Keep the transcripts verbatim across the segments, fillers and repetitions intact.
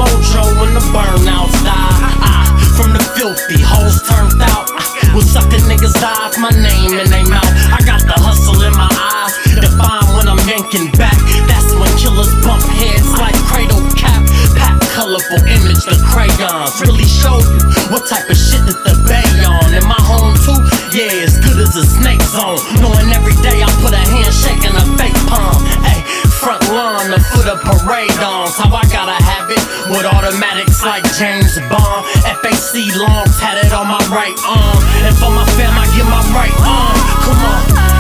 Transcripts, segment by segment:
mojo when the burnouts die. I, from the filthy hoes turned out, I was sucking niggas' eyes, my name in they mouth. I got the hustle in my eyes, define when I'm yanking back. That's when killers bump heads like cradle cap. Pack colorful image, the crayons really show you what type of shit that the bay on. In my home too, yeah, as good as a snake zone. Knowing every day I put a handshake in a fake palm. Ay, front lawn, the foot of parade on. How I gotta have it with automatics like James Bond. F A C long tatted on my right arm. And for my fam, I give my right arm. Come on.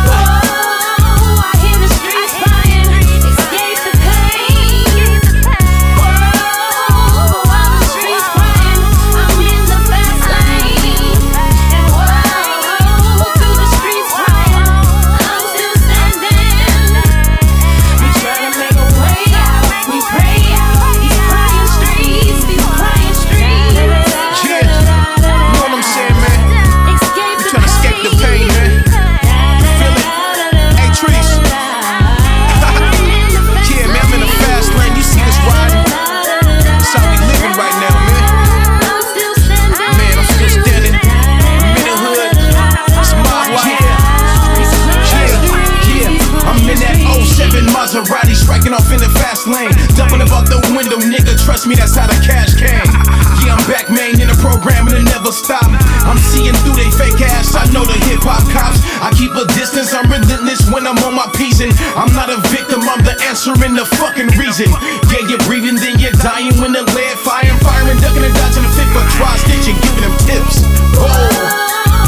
Maserati striking off in the fast lane, dumping about the window, nigga. Trust me, that's how the cash came. Yeah, I'm back, man, in the program and it never stop. I'm seeing through they fake ass. I know the hip hop cops. I keep a distance. I'm relentless when I'm on my piece, and I'm not a victim. I'm the answer and the fucking reason. Yeah, you're breathing, then you're dying when the lead firing, firing, ducking and dodging the fit for try stitching, giving them tips. Whoa.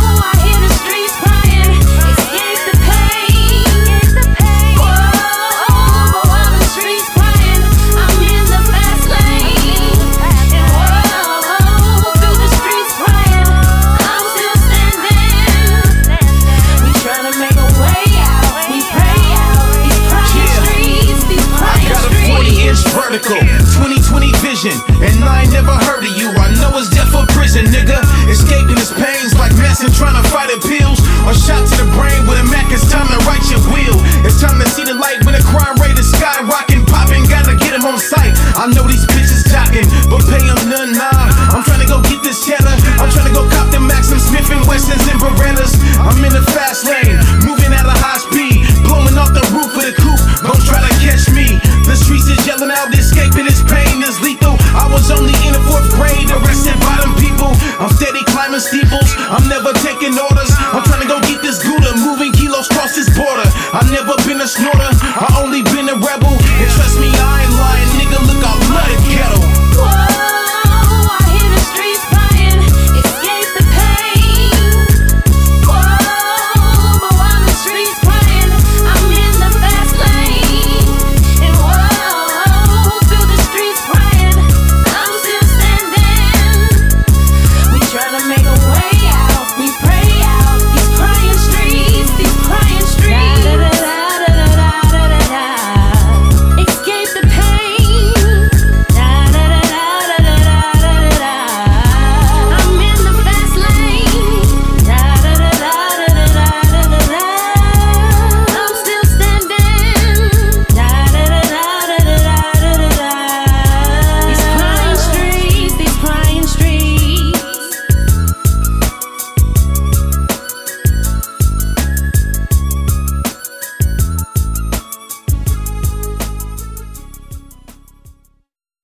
twenty twenty vision, and I ain't never heard of you. I know it's death for prison, nigga. Escaping his pains like Manson trying to fight appeals. Or shot to the brain with a Mac, it's time to right your wheel. It's time to see the light when the crime rate is skyrocketing, popping, gotta get him on sight. I know these